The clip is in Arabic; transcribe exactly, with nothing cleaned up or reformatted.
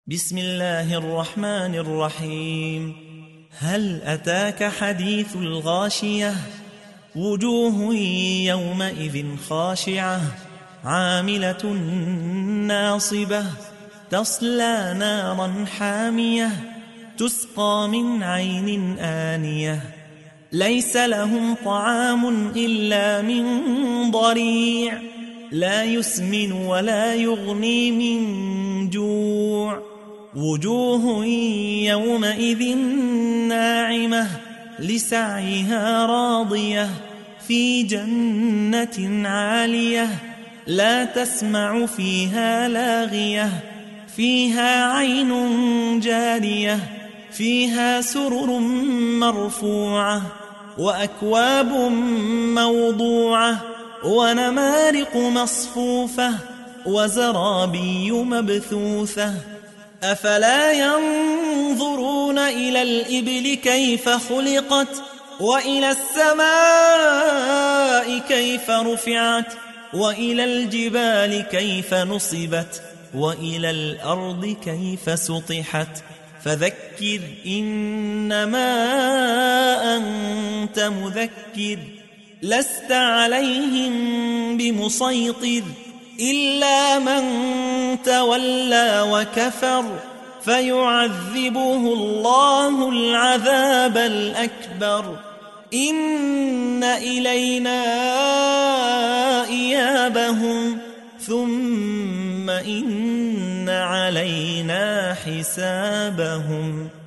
بسم الله الرحمن الرحيم. هل أتاك حديث الغاشية؟ وجوه يومئذ خاشعة عاملة ناصبة تصلى نارا حامية تسقى من عين آنية ليس لهم طعام إلا من ضريع لا يسمن ولا يغني من جوع. وجوه يومئذ ناعمة لسعيها راضية في جنة عالية لا تسمع فيها لاغية فيها عين جارية فيها سرر مرفوعة وأكواب موضوعة ونمارق مصفوفة وزرابي مبثوثة. أفلا ينظرون إلى الإبل كيف خلقت وإلى السماء كيف رفعت وإلى الجبال كيف نصبت وإلى الأرض كيف سطحت. فذكر إنما أنت مذكر لست عليهم بمسيطر إلا من تولى وكفر فيعذبه الله العذاب الأكبر. إن إلينا إيابهم ثم إن علينا حسابهم.